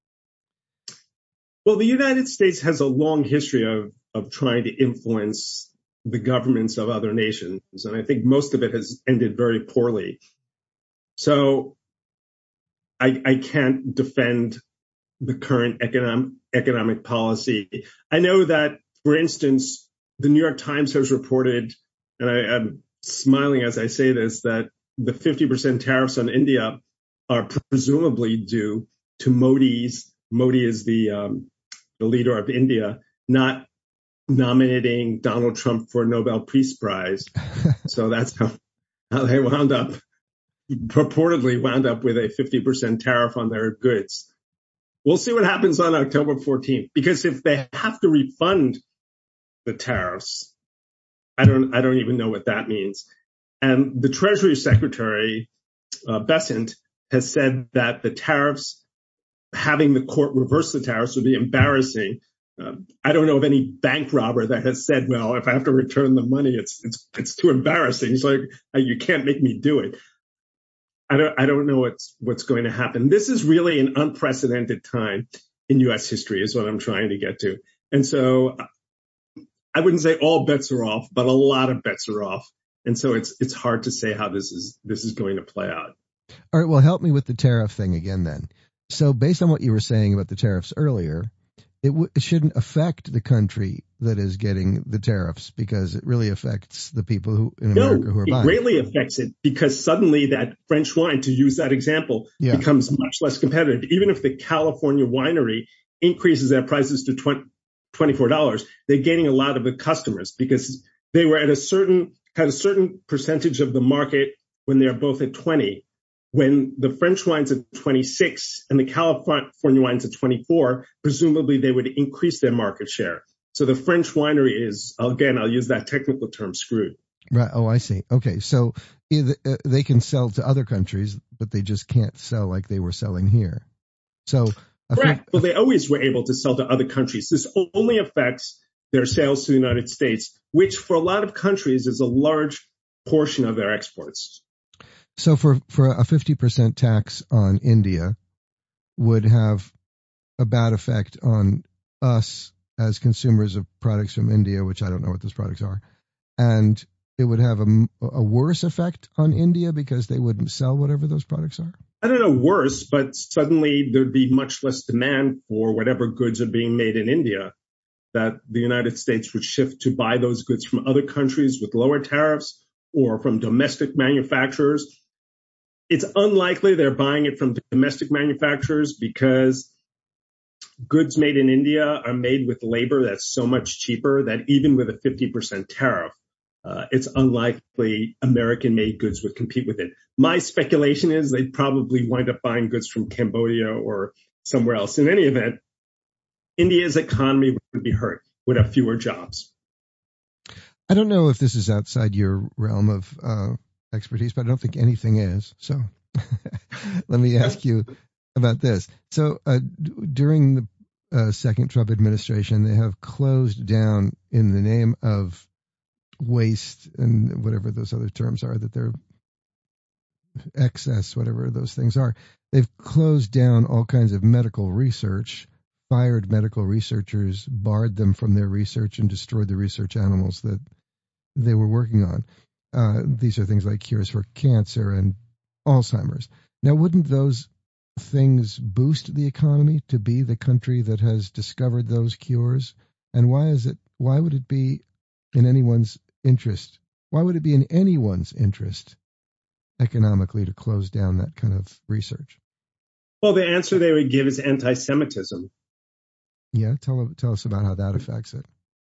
S2: Well, the United States has a long history of, of trying to influence the governments of other nations, and I think most of it has ended very poorly. So I, I can't defend the current economic, economic policy. I know that, for instance, the New York Times has reported, and I, I'm smiling as I say this, that the fifty percent tariffs on India are presumably due to Modi's, Modi is the, um, the leader of India, not nominating Donald Trump for a Nobel Peace Prize. So that's how, how they wound up, purportedly wound up with a fifty percent tariff on their goods. We'll see what happens on October fourteenth, because if they have to refund the tariffs, I don't, I don't even know what that means. And the Treasury Secretary, uh, Bessent, has said that the tariffs, having the court reverse the tariffs would be embarrassing. Uh, I don't know of any bank robber that has said, well, if I have to return the money, it's, it's, it's too embarrassing. So like, you can't make me do it. I don't, I don't know what's, what's going to happen. This is really an unprecedented time in U S history is what I'm trying to get to. And so I wouldn't say all bets are off, but a lot of bets are off. And so it's, it's hard to say how this is, this is going to play out.
S1: All right. Well, help me with the tariff thing again, then. So based on what you were saying about the tariffs earlier, it, w- it shouldn't affect the country that is getting the tariffs, because it really affects the people who in America
S2: no,
S1: who are
S2: it
S1: buying.
S2: It greatly affects it, because suddenly that French wine, to use that example, yeah. becomes much less competitive. Even if the California winery increases their prices to twenty-four dollars, they're gaining a lot of the customers because they were at a certain, had a certain percentage of the market when they're both at twenty. When the French wine's at twenty-six and the California wine's at twenty-four, presumably they would increase their market share. So the French winery is, again, I'll use that technical term, screwed.
S1: Right. Oh, I see. Okay. So either, uh, they can sell to other countries, but they just can't sell like they were selling here. So
S2: correct. Feel, well, they always were able to sell to other countries. This only affects their sales to the United States, which for a lot of countries is a large portion of their exports.
S1: So for, for a fifty percent tax on India would have a bad effect on us as consumers of products from India, which I don't know what those products are. And it would have a, a worse effect on India because they wouldn't sell whatever those products are?
S2: I don't know worse, but suddenly there'd be much less demand for whatever goods are being made in India, that the United States would shift to buy those goods from other countries with lower tariffs or from domestic manufacturers. It's unlikely they're buying it from domestic manufacturers because goods made in India are made with labor that's so much cheaper that even with a fifty percent tariff, uh, it's unlikely American-made goods would compete with it. My speculation is they'd probably wind up buying goods from Cambodia or somewhere else. In any event, India's economy would be hurt, would have fewer jobs.
S1: I don't know if this is outside your realm of uh, expertise, but I don't think anything is. So let me ask you about this. So uh, d- during the uh, second Trump administration, they have closed down in the name of waste and whatever those other terms are that they're excess, whatever those things are. They've closed down all kinds of medical research, fired medical researchers, barred them from their research, and destroyed the research animals that they were working on. Uh, these are things like cures for cancer and Alzheimer's. Now, wouldn't those things boost the economy to be the country that has discovered those cures? And why is it? Why would it be in anyone's interest? Why would it be in anyone's interest economically to close down that kind of research?
S2: Well, the answer they would give is anti-Semitism.
S1: Yeah, tell tell us about how that affects it.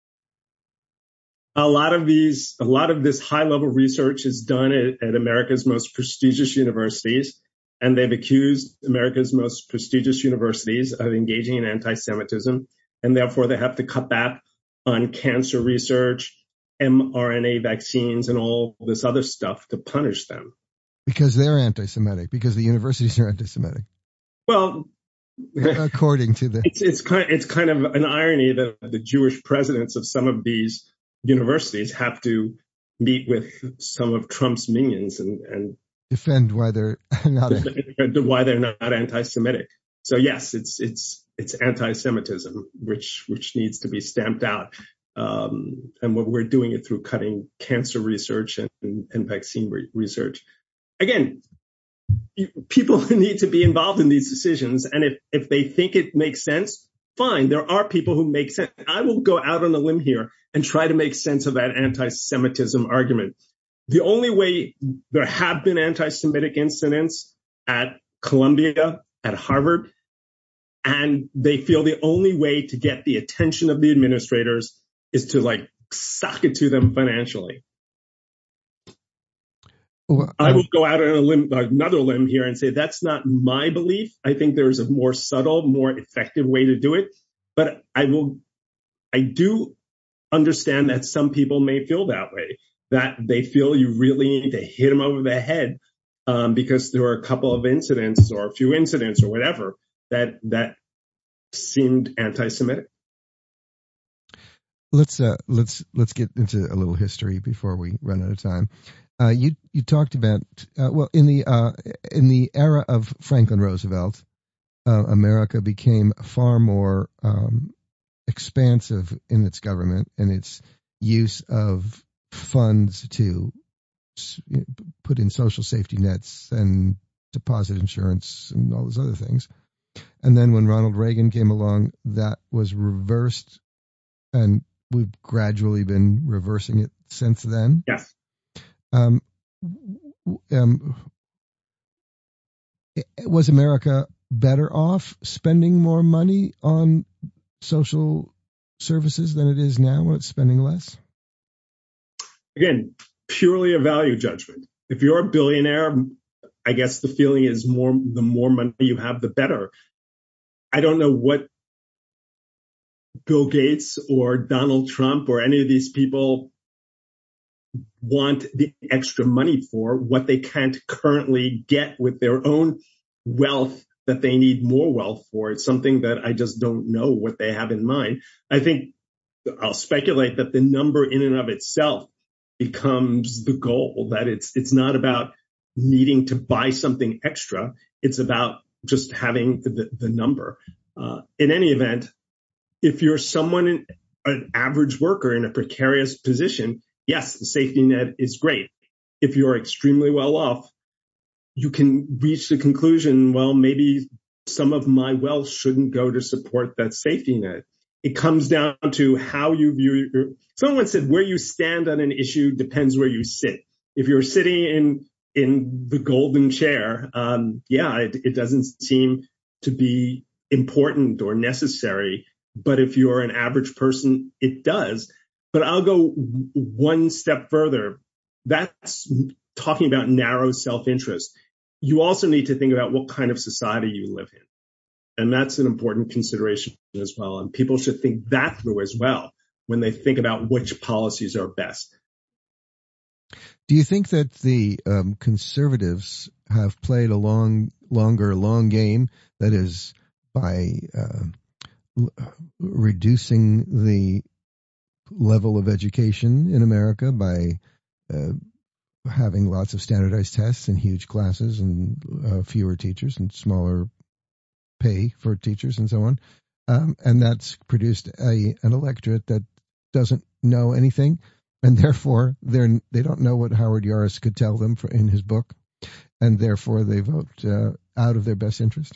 S2: A lot of these, a lot of this high-level research is done at, at America's most prestigious universities, and they've accused America's most prestigious universities of engaging in anti-Semitism, and therefore they have to cut back on cancer research, mRNA vaccines, and all this other stuff to punish them.
S1: Because they're anti-Semitic, because the universities are anti-Semitic.
S2: Well,
S1: according to the...
S2: It's, it's, kind, it's kind of an irony that the Jewish presidents of some of these universities have to meet with some of Trump's minions and, and
S1: defend why they're not
S2: why they're not anti-Semitic. So yes, it's it's it's anti-Semitism, which which needs to be stamped out. Um, and what we're doing it through cutting cancer research and, and vaccine re- research. Again, you, people need to be involved in these decisions, and if if they think it makes sense, fine. There are people who make sense. I will go out on a limb here and try to make sense of that anti-Semitism argument. The only way there have been anti-Semitic incidents at Columbia, at Harvard, and they feel the only way to get the attention of the administrators is to like sock it to them financially. Well, I will go out on a limb, another limb here and say that's not my belief. I think there's a more subtle, more effective way to do it. But I will, I do understand that some people may feel that way, that they feel you really need to hit them over the head um, because there were a couple of incidents or a few incidents or whatever that that seemed anti-Semitic.
S1: Let's uh, let's let's get into a little history before we run out of time. Uh, you you talked about uh, well in the uh, in the era of Franklin Roosevelt, uh, America became far more um, expansive in its government and its use of funds to put in social safety nets and deposit insurance and all those other things. And then when Ronald Reagan came along, that was reversed, and we've gradually been reversing it since then.
S2: Yes.
S1: Um, um, was America better off spending more money on social services than it is now when it's spending less?
S2: Again, purely a value judgment. If you're a billionaire, I guess the feeling is more, the more money you have, the better. I don't know what Bill Gates or Donald Trump or any of these people want the extra money for, what they can't currently get with their own wealth that they need more wealth for. It's something that I just don't know what they have in mind. I think I'll speculate that the number in and of itself becomes the goal, that it's it's not about needing to buy something extra. It's about just having the, the number. Uh, in any event, if you're someone, in, an average worker in a precarious position, yes, the safety net is great. If you're extremely well off, you can reach the conclusion, well, maybe some of my wealth shouldn't go to support that safety net. It comes down to how you view your, someone said where you stand on an issue depends where you sit. If you're sitting in, in the golden chair, um, yeah, it, it doesn't seem to be important or necessary. But if you're an average person, it does. But I'll go one step further. That's talking about narrow self-interest. You also need to think about what kind of society you live in. And that's an important consideration as well. And people should think that through as well when they think about which policies are best.
S1: Do you think that the um, conservatives have played a long, longer, long game, that is, by uh, reducing the level of education in America by uh, having lots of standardized tests and huge classes and uh, fewer teachers and smaller pay for teachers and so on, um, and that's produced a an electorate that doesn't know anything, and therefore they're they don't know what Howard Yaris could tell them for, in his book, and therefore they vote uh, out of their best interest?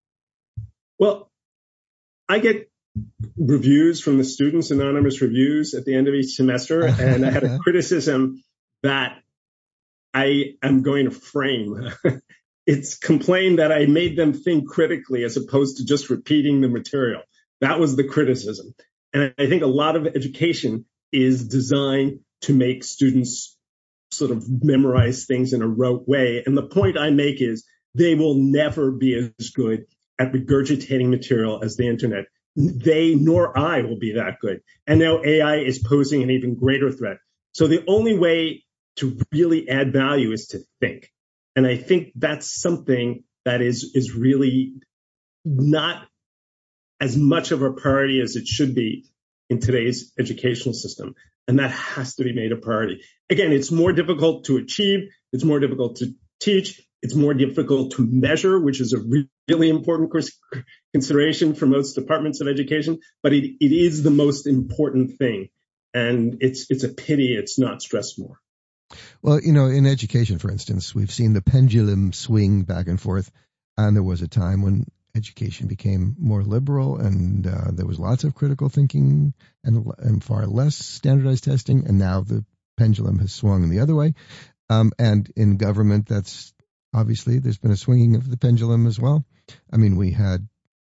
S2: Well, I get reviews from the students, anonymous reviews at the end of each semester, and I had a criticism that I am going to frame. It's complained that I made them think critically as opposed to just repeating the material. That was the criticism. And I think a lot of education is designed to make students sort of memorize things in a rote way. And the point I make is they will never be as good at regurgitating material as the internet. They nor I will be that good. And now A I is posing an even greater threat. So the only way to really add value is to think. And I think that's something that is, is really not as much of a priority as it should be in today's educational system. And that has to be made a priority. Again, it's more difficult to achieve. It's more difficult to teach. It's more difficult to measure, which is a really important consideration for most departments of education. But it, it is the most important thing. And it's, it's a pity it's not stressed more.
S1: Well, you know, in education, for instance, we've seen the pendulum swing back and forth, and there was a time when education became more liberal, and uh, there was lots of critical thinking and, and far less standardized testing, and now the pendulum has swung the other way. Um, and in government, that's obviously there's been a swinging of the pendulum as well. I mean, we had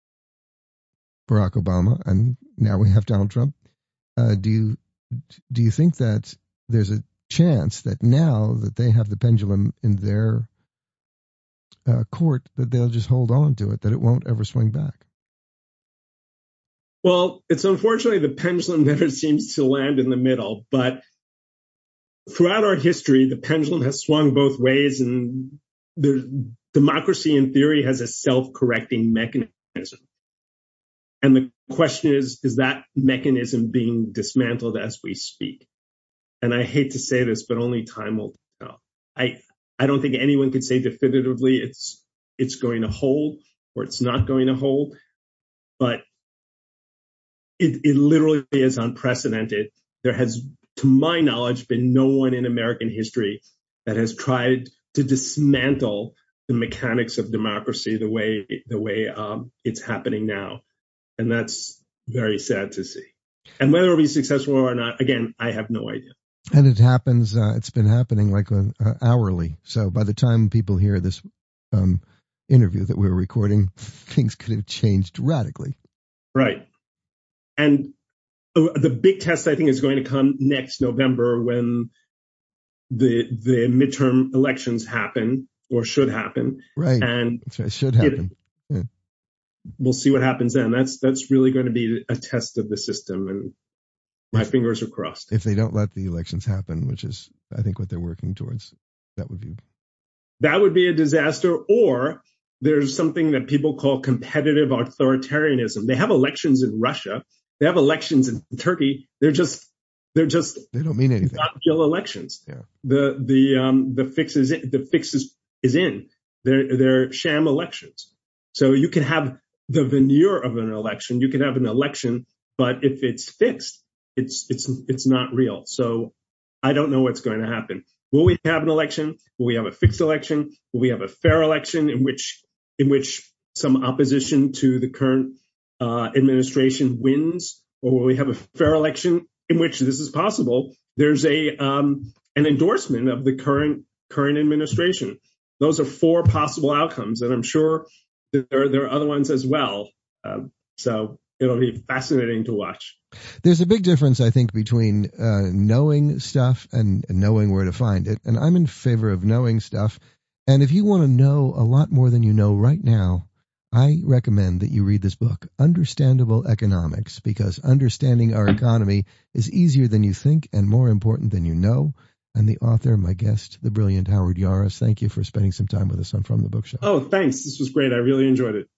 S1: Barack Obama, and now we have Donald Trump. Uh, do you do you think that there's a chance that now that they have the pendulum in their uh, court, that they'll just hold on to it, that it won't ever swing back?
S2: Well, it's unfortunately the pendulum never seems to land in the middle, but throughout our history, the pendulum has swung both ways, and the democracy in theory has a self-correcting mechanism. And the question is, is that mechanism being dismantled as we speak? And I hate to say this, but only time will tell. I, I don't think anyone could say definitively it's, it's going to hold or it's not going to hold, but it, it literally is unprecedented. There has, to my knowledge, been no one in American history that has tried to dismantle the mechanics of democracy the way, the way um, it's happening now. And that's very sad to see. And whether it'll be successful or not, again, I have no idea.
S1: And it happens, uh, it's been happening like uh, hourly. So by the time people hear this um, interview that we're recording, things could have changed radically.
S2: Right. And the big test, I think, is going to come next November when the the midterm elections happen or should happen.
S1: Right.
S2: And
S1: it should happen.
S2: It,
S1: yeah.
S2: We'll see what happens then. That's that's really going to be a test of the system, and my if, fingers are crossed.
S1: If they don't let the elections happen, which is, I think, what they're working towards, that would be
S2: that would be a disaster. Or there's something that people call competitive authoritarianism. They have elections in Russia. They have elections in Turkey. They're just they're just
S1: they don't mean anything.
S2: Not real elections.
S1: Yeah.
S2: The the um the fix is in, the fix is, is in. They're they're sham elections. So you can have the veneer of an election. You can have an election, but if it's fixed, it's it's it's not real. So I don't know what's going to happen. Will we have an election? Will we have a fixed election? Will we have a fair election in which in which some opposition to the current uh, administration wins? Or will we have a fair election in which this is possible? There's a um, an endorsement of the current current administration. Those are four possible outcomes, and I'm sure there are, there are other ones as well. Uh, so it'll be fascinating to watch.
S1: There's a big difference, I think, between uh, knowing stuff and knowing where to find it. And I'm in favor of knowing stuff. And if you want to know a lot more than you know right now, I recommend that you read this book, Understandable Economics, because understanding our economy is easier than you think and more important than you know. And the author, my guest, the brilliant Howard Yaros, thank you for spending some time with us on From the Bookshelf.
S2: Oh, thanks. This was great. I really enjoyed it.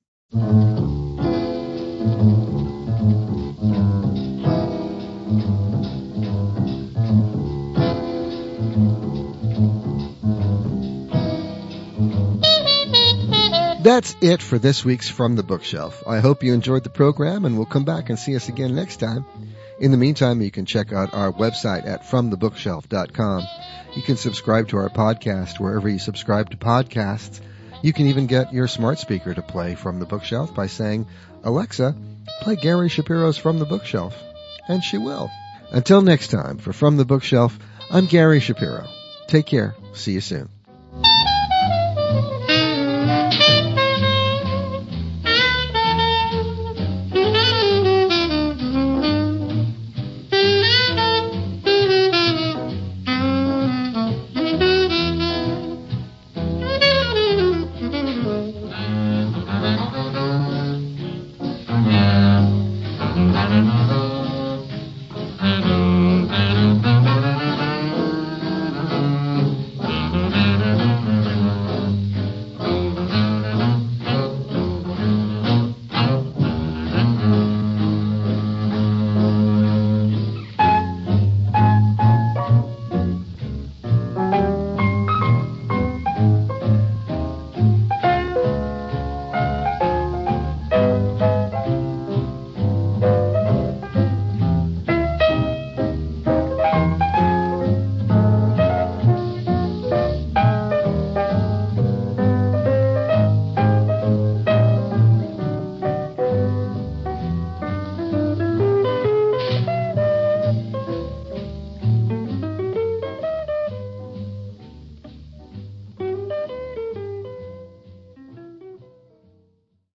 S1: That's it for this week's From the Bookshelf. I hope you enjoyed the program and will come back and see us again next time. In the meantime, you can check out our website at from the bookshelf dot com. You can subscribe to our podcast wherever you subscribe to podcasts. You can even get your smart speaker to play From the Bookshelf by saying, Alexa, play Gary Shapiro's From the Bookshelf. And she will. Until next time, for From the Bookshelf, I'm Gary Shapiro. Take care. See you soon.